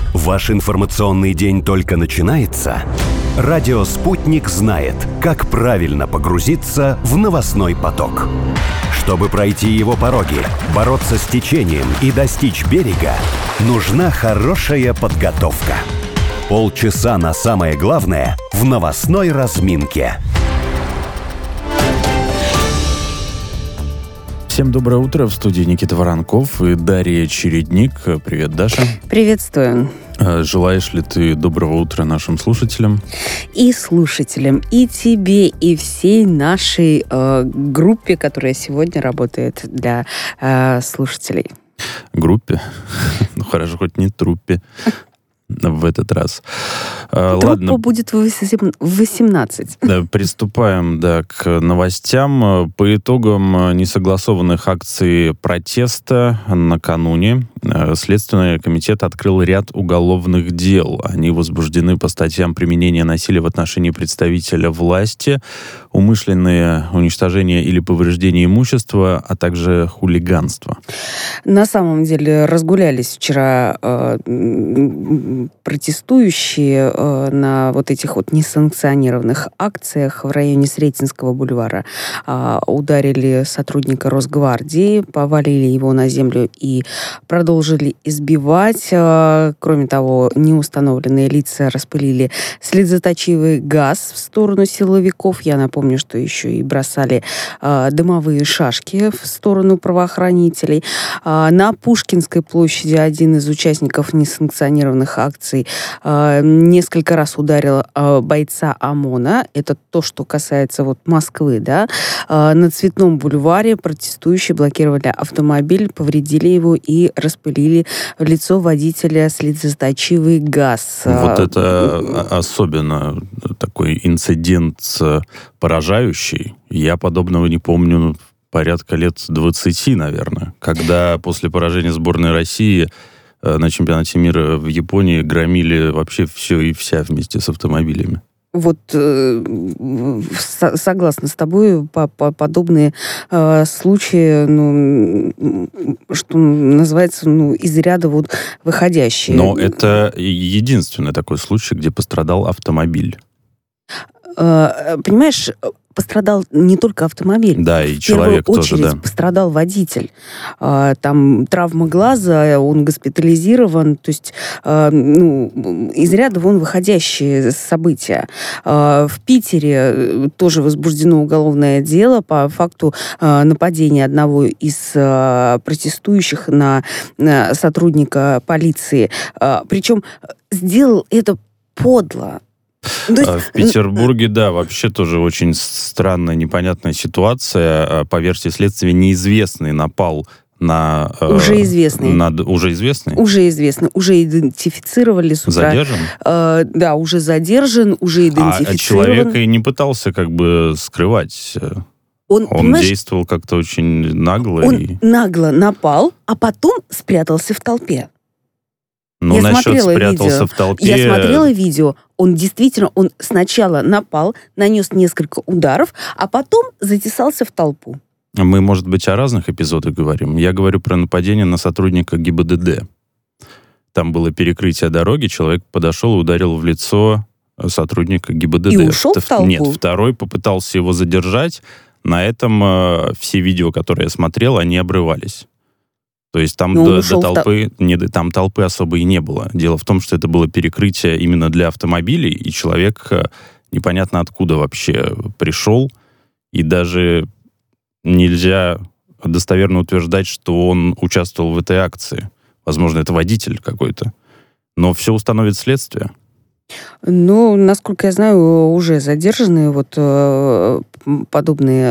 Ваш информационный день только начинается? Радио «Спутник» знает, как правильно погрузиться в новостной поток. Чтобы пройти его пороги, бороться с течением и достичь берега, нужна хорошая подготовка. Полчаса на самое главное в новостной разминке. Всем доброе утро. В студии Никита Воронков и Дарья Чередник. Привет, Даша. Приветствую. Желаешь ли ты доброго утра нашим слушателям? И слушателям, и тебе, и всей нашей группе, которая сегодня работает для слушателей. Группе? Ну хорошо, хоть не труппе. В этот раз. Труппа будет в 18. Приступаем, к новостям. По итогам несогласованных акций протеста накануне Следственный комитет открыл ряд уголовных дел. Они возбуждены по статьям применения насилия в отношении представителя власти, умышленное уничтожение или повреждение имущества, а также хулиганство. На самом деле разгулялись вчера протестующие на вот этих вот несанкционированных акциях в районе Сретенского бульвара. Ударили сотрудника Росгвардии, повалили его на землю и продолжили избивать. Кроме того, неустановленные лица распылили слезоточивый газ в сторону силовиков. Я напомню, что еще и бросали дымовые шашки в сторону правоохранителей. На Пушкинской площади один из участников несанкционированных акций несколько раз ударил бойца ОМОНа. Это то, что касается вот Москвы, да. На Цветном бульваре протестующие блокировали автомобиль, повредили его и распылили в лицо водителя слезоточивый газ. Вот это особенно такой инцидент поражающий. Я подобного не помню порядка лет 20, наверное, когда после поражения сборной России на чемпионате мира в Японии громили вообще все и вся вместе с автомобилями. Вот согласна с тобой, подобные случаи, что называется, из ряда вот выходящие. Но это единственный такой случай, где пострадал автомобиль. Понимаешь, пострадал не только автомобиль. Да, и человек тоже, да. В первую очередь пострадал водитель. Там травма глаза, он госпитализирован. То есть, из ряда вон выходящие события. В Питере тоже возбуждено уголовное дело по факту нападения одного из протестующих на сотрудника полиции. Причем сделал это подло. В Петербурге, вообще тоже очень странная, непонятная ситуация. По версии следствия, неизвестный напал на... Уже известный. Уже известный? Уже известный. Уже идентифицировали с утра. Задержан? Да, уже задержан, уже идентифицирован. А человек и не пытался скрывать... Он действовал как-то очень нагло. Он нагло напал, а потом спрятался в толпе. Я насчет спрятался в толпе... Я смотрела видео. Он сначала напал, нанес несколько ударов, а потом затесался в толпу. Мы, может быть, о разных эпизодах говорим. Я говорю про нападение на сотрудника ГИБДД. Там было перекрытие дороги, человек подошел и ударил в лицо сотрудника ГИБДД. И ушел в толпу? Нет, второй попытался его задержать. На этом все видео, которые я смотрел, они обрывались. То есть там там толпы особо и не было. Дело в том, что это было перекрытие именно для автомобилей, и человек непонятно откуда вообще пришел, и даже нельзя достоверно утверждать, что он участвовал в этой акции. Возможно, это водитель какой-то. Но все установит следствие. Насколько я знаю, уже задержаны подобные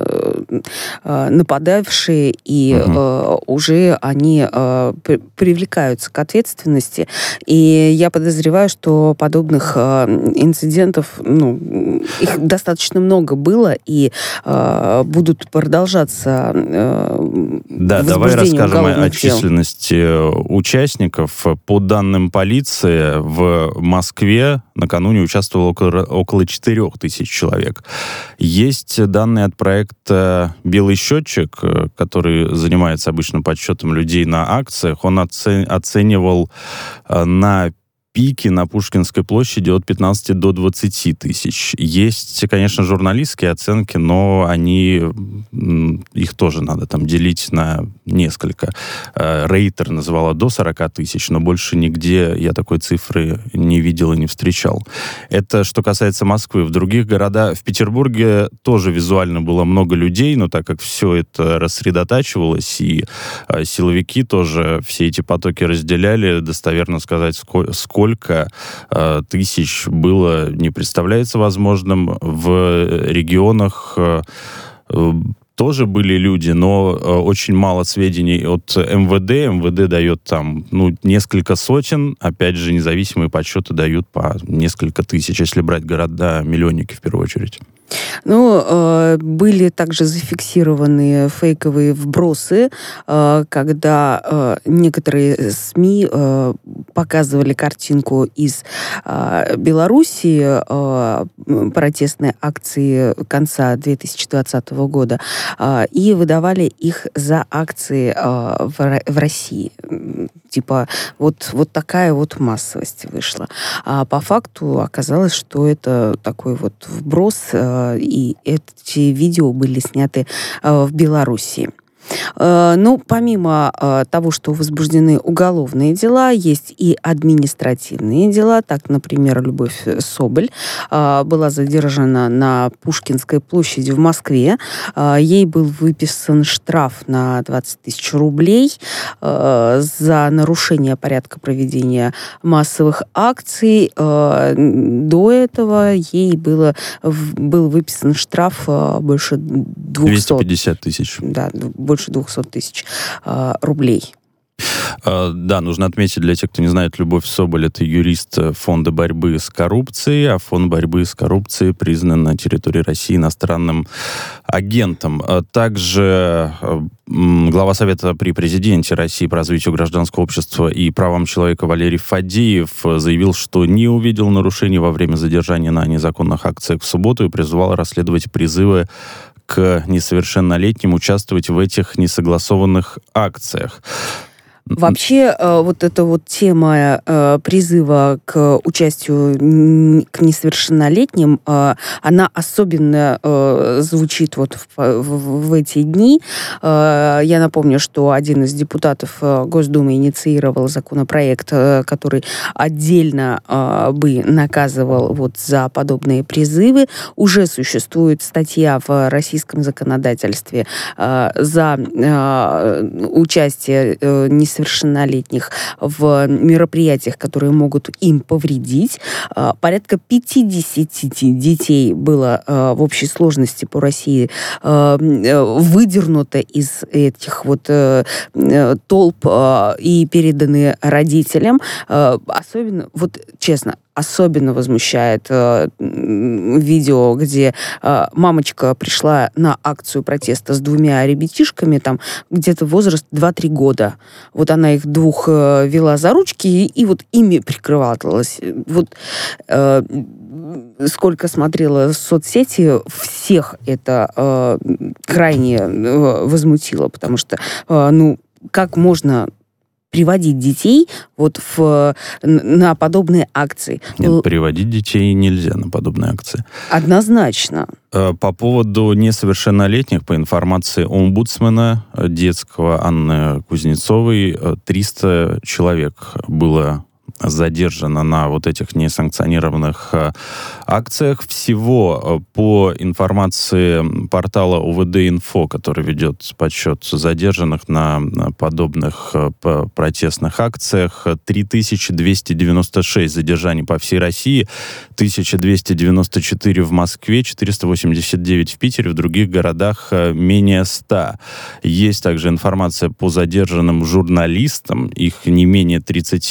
нападавшие, и уже они привлекаются к ответственности. И я подозреваю, что подобных инцидентов, их достаточно много было, и будут продолжаться давай расскажем о численности участников. По данным полиции, в Москве Москве накануне участвовало около 4000 человек. Есть данные от проекта «Белый счетчик», который занимается обычно подсчетом людей на акциях. Он оценивал на пики на Пушкинской площади от 15 до 20 тысяч. Есть, конечно, журналистские оценки, но их тоже надо там делить на несколько. Рейтер называла до 40 тысяч, но больше нигде я такой цифры не видел и не встречал. Это что касается Москвы. В других городах, в Петербурге тоже визуально было много людей, но так как все это рассредотачивалось, и силовики тоже все эти потоки разделяли, достоверно сказать, сколько тысяч было, не представляется возможным. В регионах тоже были люди, но очень мало сведений от МВД. МВД дает там, несколько сотен. Опять же, независимые подсчеты дают по несколько тысяч, если брать города-миллионники в первую очередь. Были также зафиксированы фейковые вбросы, когда некоторые СМИ показывали картинку из Белоруссии, протестной акции конца 2020 года, и выдавали их за акции в России. Типа, вот такая вот массовость вышла. А по факту оказалось, что это такой вот вброс, и эти видео были сняты в Белоруссии. Помимо того, что возбуждены уголовные дела, есть и административные дела. Так, например, Любовь Соболь была задержана на Пушкинской площади в Москве. Ей был выписан штраф на 20 тысяч рублей за нарушение порядка проведения массовых акций. До этого ей был выписан штраф больше 250 тысяч. Да, больше 200 тысяч рублей. Да, нужно отметить для тех, кто не знает, Любовь Соболь — это юрист Фонда борьбы с коррупцией, а Фонд борьбы с коррупцией признан на территории России иностранным агентом. Также глава Совета при президенте России по развитию гражданского общества и правам человека Валерий Фадеев заявил, что не увидел нарушений во время задержания на незаконных акциях в субботу и призвал расследовать призывы к несовершеннолетним участвовать в этих несогласованных акциях. Вообще, вот эта вот тема призыва к участию к несовершеннолетним, она особенно звучит вот в эти дни. Я напомню, что один из депутатов Госдумы инициировал законопроект, который отдельно бы наказывал вот за подобные призывы. Уже существует статья в российском законодательстве за участие несовершеннолетних в мероприятиях, которые могут им повредить. Порядка 50 детей было в общей сложности по России выдернуто из этих вот толп и переданы родителям. Особенно, вот честно, особенно возмущает видео, где мамочка пришла на акцию протеста с 2 ребятишками, там где-то возраст 2-3 года. Вот она их 2 вела за ручки и вот ими прикрывалась. Вот сколько смотрела соцсети, всех это крайне возмутило, потому что, как можно приводить детей вот на подобные акции? Нет, приводить детей нельзя на подобные акции. Однозначно. По поводу несовершеннолетних, по информации омбудсмена детского Анны Кузнецовой, 300 человек было задержано на вот этих несанкционированных акциях. Всего, по информации портала УВД-Инфо, который ведет подсчет задержанных на подобных протестных акциях, 3296 задержаний по всей России, 1294 в Москве, 489 в Питере, в других городах менее 100. Есть также информация по задержанным журналистам, их не менее 30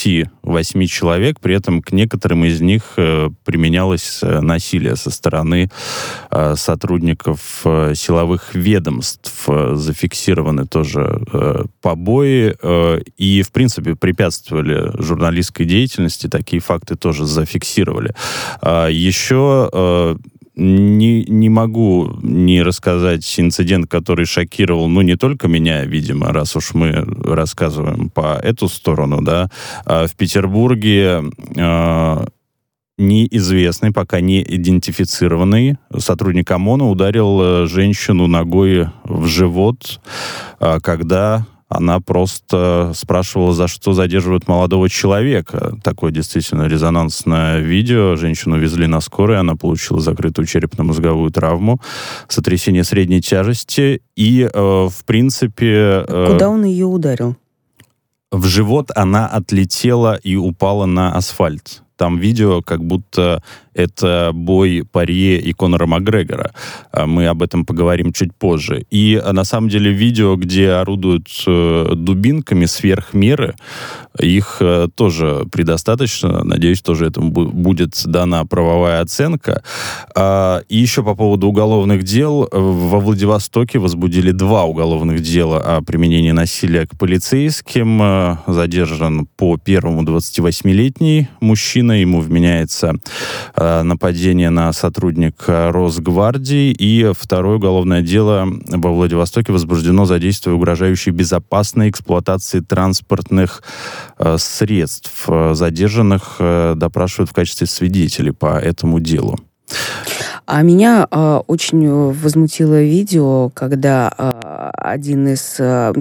8 человек, при этом к некоторым из них применялось насилие со стороны сотрудников силовых ведомств. Зафиксированы тоже побои и, в принципе, препятствовали журналистской деятельности. Такие факты тоже зафиксировали. Еще не могу не рассказать инцидент, который шокировал, не только меня, видимо, раз уж мы рассказываем по эту сторону, да. В Петербурге неизвестный, пока не идентифицированный сотрудник ОМОНа ударил женщину ногой в живот, когда она просто спрашивала, за что задерживают молодого человека. Такое действительно резонансное видео. Женщину везли на скорой, она получила закрытую черепно-мозговую травму, сотрясение средней тяжести. И, в принципе... Куда он ее ударил? В живот она отлетела и упала на асфальт. Там видео, как будто это бой Порье и Конора Макгрегора. Мы об этом поговорим чуть позже. И на самом деле видео, где орудуют дубинками сверх меры, их тоже предостаточно. Надеюсь, тоже этому будет дана правовая оценка. И еще по поводу уголовных дел. Во Владивостоке возбудили 2 уголовных дела о применении насилия к полицейским. Задержан по первому 28-летний мужчина. Ему вменяется нападение на сотрудника Росгвардии. И второе уголовное дело во Владивостоке возбуждено за действия, угрожающие безопасной эксплуатации транспортных средств. Задержанных допрашивают в качестве свидетелей по этому делу. А меня очень возмутило видео, когда один из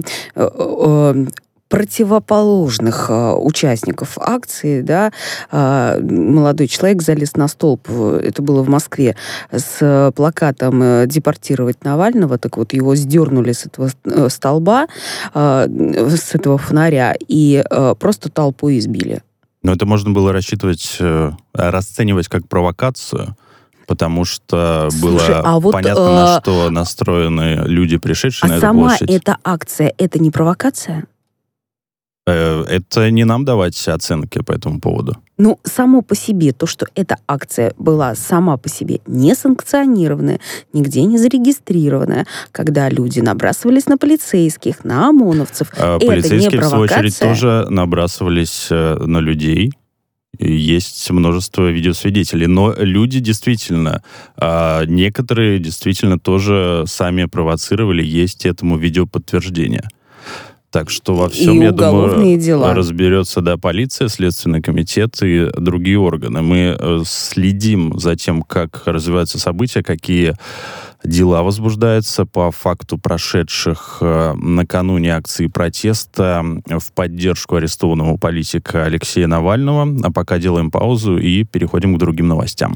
противоположных участников акции, да, молодой человек залез на столб, это было в Москве, с плакатом «Депортировать Навального», так вот его сдернули с этого столба, с этого фонаря, и просто толпу избили. Но это можно было расценивать как провокацию, потому что было понятно, на что настроены люди, пришедшие на эту площадь. А сама эта акция, это не провокация? Это не нам давать оценки по этому поводу. Само по себе, то, что эта акция была сама по себе не санкционированная, нигде не зарегистрированная, когда люди набрасывались на полицейских, на ОМОНовцев, полицейские, это не провокация. в свою очередь, тоже набрасывались на людей. Есть множество видеосвидетелей. Но люди действительно, некоторые действительно тоже сами провоцировали, есть этому видеоподтверждение. Так что во всем, я думаю, разберется, полиция, Следственный комитет и другие органы. Мы следим за тем, как развиваются события, какие дела возбуждаются по факту прошедших накануне акции протеста в поддержку арестованного политика Алексея Навального. А пока делаем паузу и переходим к другим новостям.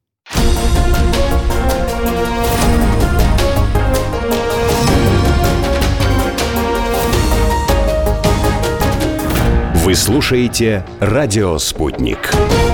Вы слушаете «Радио Спутник».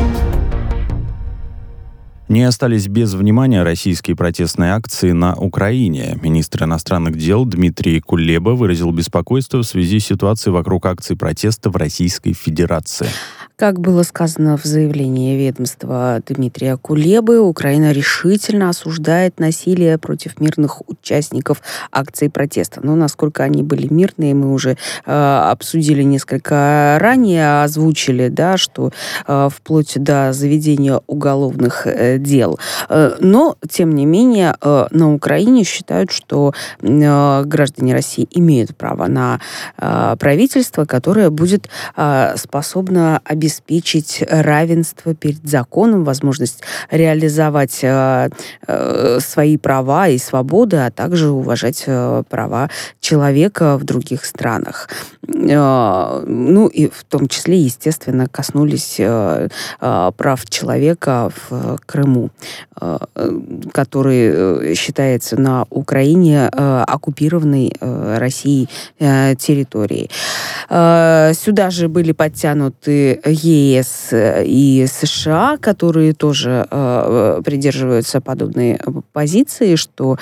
Не остались без внимания российские протестные акции на Украине. Министр иностранных дел Дмитрий Кулеба выразил беспокойство в связи с ситуацией вокруг акций протеста в Российской Федерации. Как было сказано в заявлении ведомства Дмитрия Кулебы, Украина решительно осуждает насилие против мирных участников акций протеста. Но насколько они были мирные, мы уже обсудили несколько ранее, озвучили, что вплоть до заведения уголовных дел. Но, тем не менее, на Украине считают, что граждане России имеют право на правительство, которое будет способно обеспечить равенство перед законом, возможность реализовать свои права и свободы, а также уважать права человека в других странах. И в том числе, естественно, коснулись прав человека в Крыму, который считается на Украине оккупированной Россией территорией. Сюда же были подтянуты ЕС и США, которые тоже придерживаются подобной позиции, что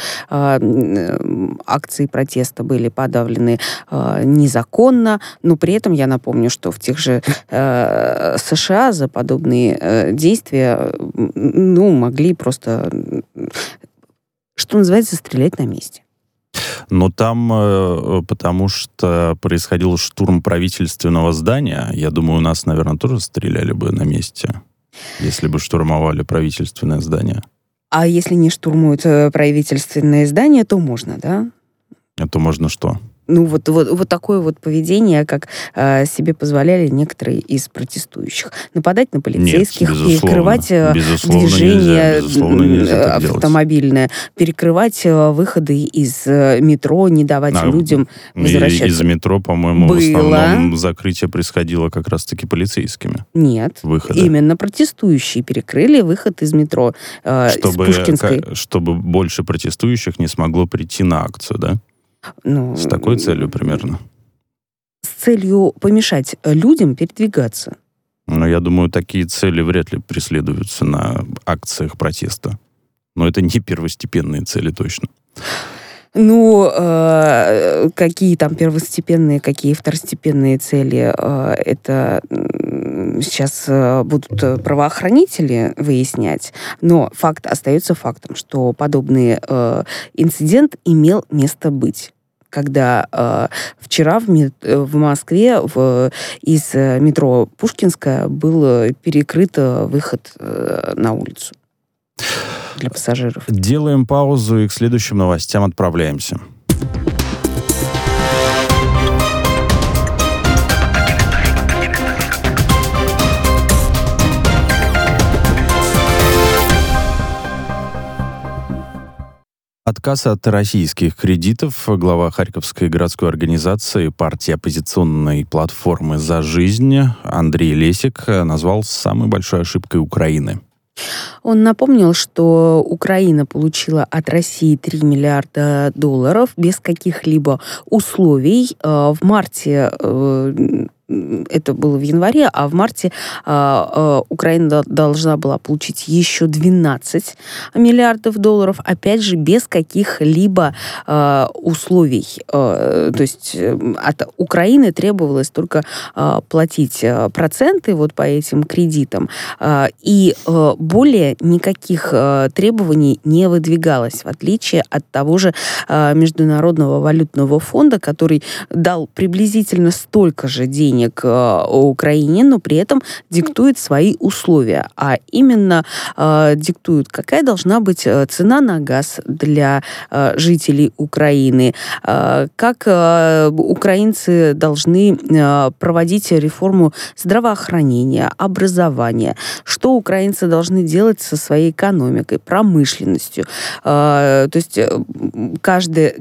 акции протеста были подавлены незаконно, но при этом я напомню, что в тех же США за подобные действия могли просто, что называется, стрелять на месте. Но там, потому что происходил штурм правительственного здания, я думаю, у нас, наверное, тоже стреляли бы на месте, если бы штурмовали правительственное здание. А если не штурмуют правительственное здание, то можно, да? То можно что? Вот такое вот поведение, как себе позволяли некоторые из протестующих. Нападать на полицейских, перекрывать движение автомобильное, перекрывать выходы из метро, не давать людям возвращаться. Из метро, по-моему, в основном закрытие происходило как раз-таки полицейскими. Нет, именно протестующие перекрыли выход из метро с Пушкинской. Чтобы больше протестующих не смогло прийти на акцию, да? С такой целью примерно. С целью помешать людям передвигаться. Я думаю, такие цели вряд ли преследуются на акциях протеста. Но это не первостепенные цели точно. Какие там первостепенные, какие второстепенные цели, это сейчас будут правоохранители выяснять. Но факт остается фактом, что подобный инцидент имел место быть. Когда вчера в Москве из метро Пушкинская был перекрыт выход на улицу для пассажиров. Делаем паузу и к следующим новостям отправляемся. Отказ от российских кредитов глава Харьковской городской организации партии оппозиционной платформы «За жизнь» Андрей Лесик назвал самой большой ошибкой Украины. Он напомнил, что Украина получила от России $3 миллиарда без каких-либо условий. В марте, это было в январе, а в марте Украина должна была получить еще $12 миллиардов, опять же, без каких-либо условий. То есть от Украины требовалось только платить проценты вот по этим кредитам, и более никаких требований не выдвигалось, в отличие от того же Международного валютного фонда, который дал приблизительно столько же денег Украине, но при этом диктует свои условия. А именно диктует, какая должна быть цена на газ для жителей Украины, как украинцы должны проводить реформу здравоохранения, образования, что украинцы должны делать со своей экономикой, промышленностью. То есть каждый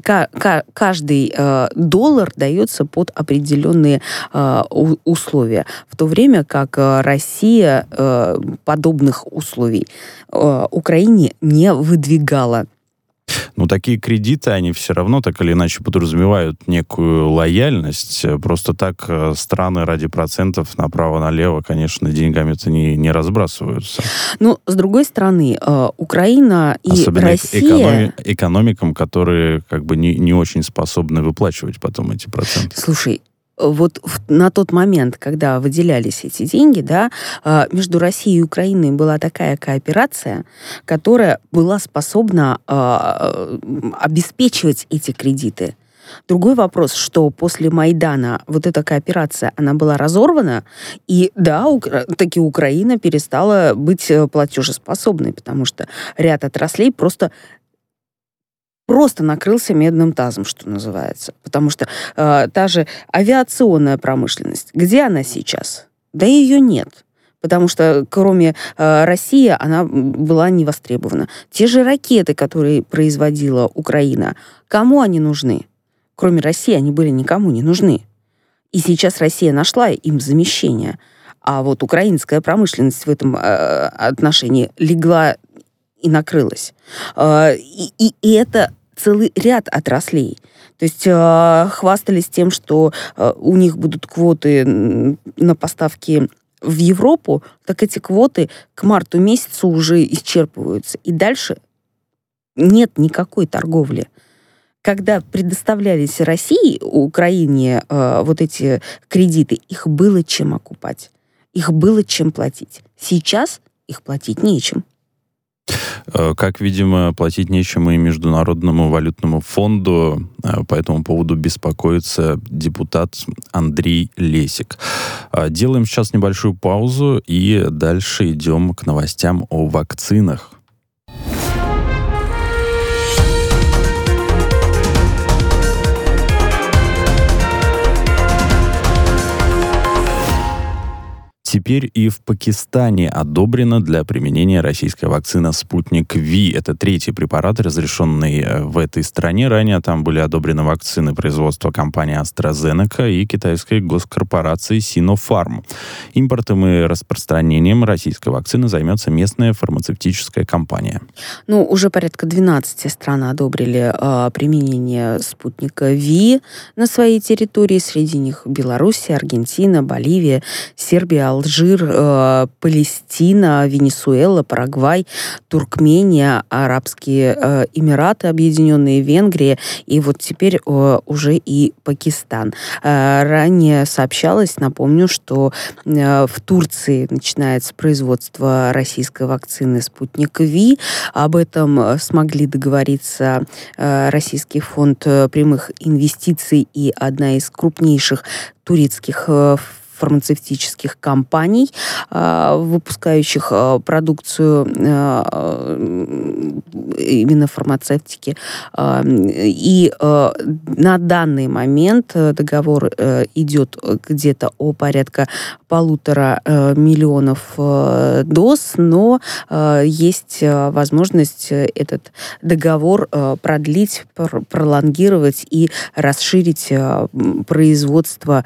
доллар дается под определенные условия, в то время как Россия подобных условий Украине не выдвигала. Такие кредиты, они все равно так или иначе подразумевают некую лояльность. Просто так страны ради процентов направо-налево, конечно, деньгами-то не разбрасываются. С другой стороны, Украина и особенно Россия... экономикам, которые как бы не очень способны выплачивать потом эти проценты. Слушай, вот на тот момент, когда выделялись эти деньги, да, между Россией и Украиной была такая кооперация, которая была способна обеспечивать эти кредиты. Другой вопрос, что после Майдана вот эта кооперация, она была разорвана, и да, таки Украина перестала быть платежеспособной, потому что ряд отраслей просто накрылся медным тазом, что называется. Потому что та же авиационная промышленность, где она сейчас? Да ее нет. Потому что кроме России она была не востребована. Те же ракеты, которые производила Украина, кому они нужны? Кроме России они были никому не нужны. И сейчас Россия нашла им замещение. А вот украинская промышленность в этом отношении легла и накрылась. И это целый ряд отраслей. То есть хвастались тем, что у них будут квоты на поставки в Европу, так эти квоты к марту месяцу уже исчерпываются. И дальше нет никакой торговли. Когда предоставлялись России, Украине вот эти кредиты, их было чем окупать, их было чем платить. Сейчас их платить нечем. Как, видимо, платить нечем и Международному валютному фонду. По этому поводу беспокоится депутат Андрей Лесик. Делаем сейчас небольшую паузу и дальше идем к новостям о вакцинах. Теперь и в Пакистане одобрена для применения российская вакцина «Спутник Ви». Это третий препарат, разрешенный в этой стране. Ранее там были одобрены вакцины производства компании AstraZeneca и китайской госкорпорации Sinopharm. Импортом и распространением российской вакцины займется местная фармацевтическая компания. Уже порядка 12 стран одобрили применение «Спутника Ви» на своей территории. Среди них Белоруссия, Аргентина, Боливия, Сербия, Алжир, Палестина, Венесуэла, Парагвай, Туркмения, Арабские Эмираты Объединенные, Венгрия и вот теперь уже и Пакистан. Ранее сообщалось, напомню, что в Турции начинается производство российской вакцины «Спутник Ви». Об этом смогли договориться Российский фонд прямых инвестиций и одна из крупнейших турецких фармацевтических компаний, выпускающих продукцию именно фармацевтики. И на данный момент договор идет где-то о порядка 1,5 миллионов доз, но есть возможность этот договор продлить, пролонгировать и расширить производство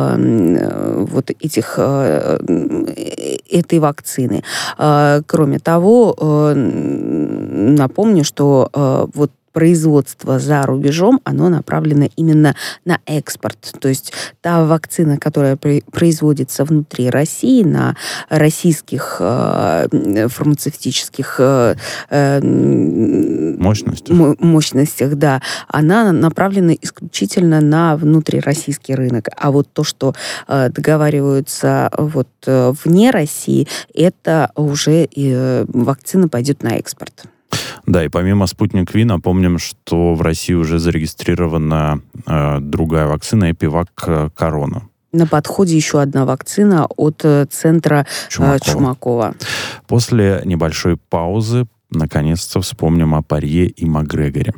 этой вакцины. Кроме того, напомню, что производство за рубежом, оно направлено именно на экспорт. То есть та вакцина, которая производится внутри России, на российских фармацевтических мощностях, да, она направлена исключительно на внутрироссийский рынок. А вот то, что договариваются вне России, это уже вакцина пойдет на экспорт. Да, и помимо «Спутник Ви», напомним, что в России уже зарегистрирована другая вакцина «Эпивак Корона». На подходе еще одна вакцина от центра Чумакова. После небольшой паузы наконец-то вспомним о Порье и Макгрегоре.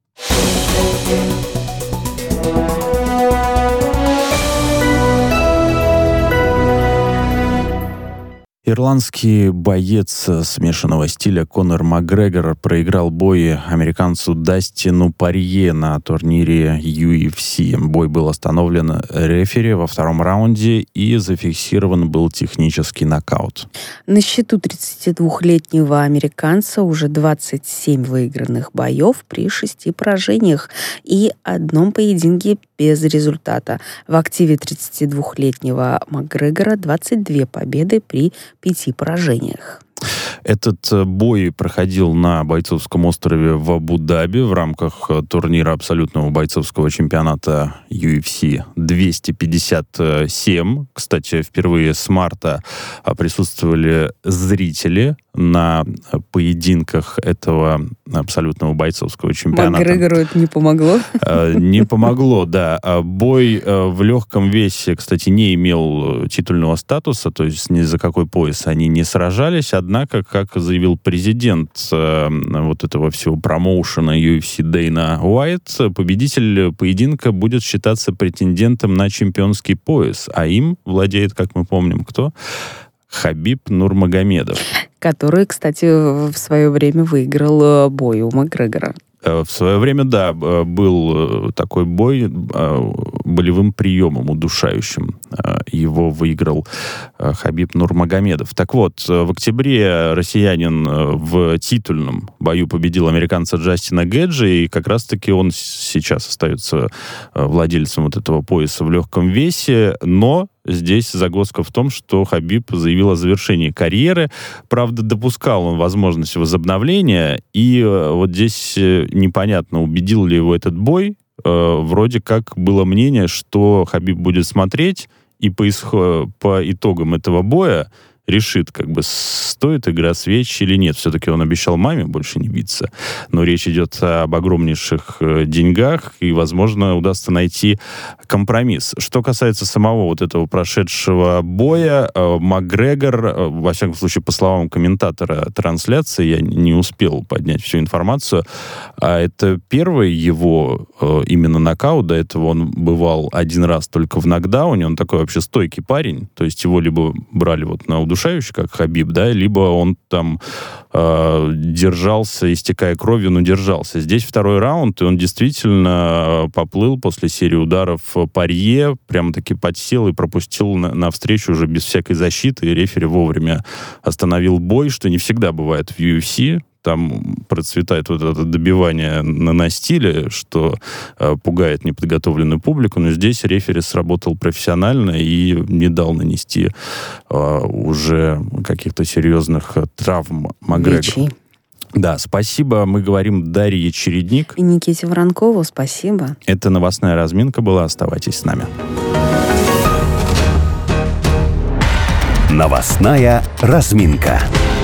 Ирландский боец смешанного стиля Конор Макгрегор проиграл бой американцу Дастину Порье на турнире UFC. Бой был остановлен рефери во втором раунде и зафиксирован был технический нокаут. На счету 32-летнего американца уже 27 выигранных боев при 6 поражениях и одном поединке без результата. В активе 32-летнего Макгрегора 22 победы при 5 поражениях. Этот бой проходил на бойцовском острове в Абу-Даби в рамках турнира абсолютного бойцовского чемпионата UFC 257. Кстати, впервые с марта присутствовали зрители на поединках этого абсолютного бойцовского чемпионата. Макгрегору это не помогло? Не помогло, да. Бой в легком весе, кстати, не имел титульного статуса, то есть ни за какой пояс они не сражались, однако, как заявил президент этого всего промоушена UFC Дэйна Уайт, победитель поединка будет считаться претендентом на чемпионский пояс, а им владеет, как мы помним, кто? Хабиб Нурмагомедов. Который, кстати, в свое время выиграл бой у Макгрегора. В свое время, да, был такой бой болевым приемом, удушающим. Его выиграл Хабиб Нурмагомедов. Так вот, в октябре россиянин в титульном бою победил американца Джастина Гэджи, и как раз-таки он сейчас остается владельцем этого пояса в легком весе, но здесь загвоздка в том, что Хабиб заявил о завершении карьеры. Правда, допускал он возможность возобновления, и вот здесь непонятно, убедил ли его этот бой. Вроде как было мнение, что Хабиб будет смотреть, и по итогам этого боя решит, как бы, стоит игра свеч или нет. Все-таки он обещал маме больше не биться. Но речь идет об огромнейших деньгах, и, возможно, удастся найти компромисс. Что касается самого вот этого прошедшего боя, Макгрегор, во всяком случае, по словам комментатора трансляции, я не успел поднять всю информацию, а это первый его именно нокаут. До этого он бывал один раз только в нокдауне. Он такой вообще стойкий парень. То есть его либо брали вот на удушающий, как Хабиб, да, либо он там держался, истекая кровью, но держался. Здесь второй раунд, и он действительно поплыл после серии ударов Порье, прямо-таки подсел и пропустил навстречу уже без всякой защиты, и рефери вовремя остановил бой, что не всегда бывает в UFC. Там процветает вот это добивание на настиле, что пугает неподготовленную публику, но здесь рефери сработал профессионально и не дал нанести уже каких-то серьезных травм Макгрегору. Да, спасибо. Мы говорим Дарье Чередник. И Никите Воронкову спасибо. Это новостная разминка была. Оставайтесь с нами. Новостная разминка.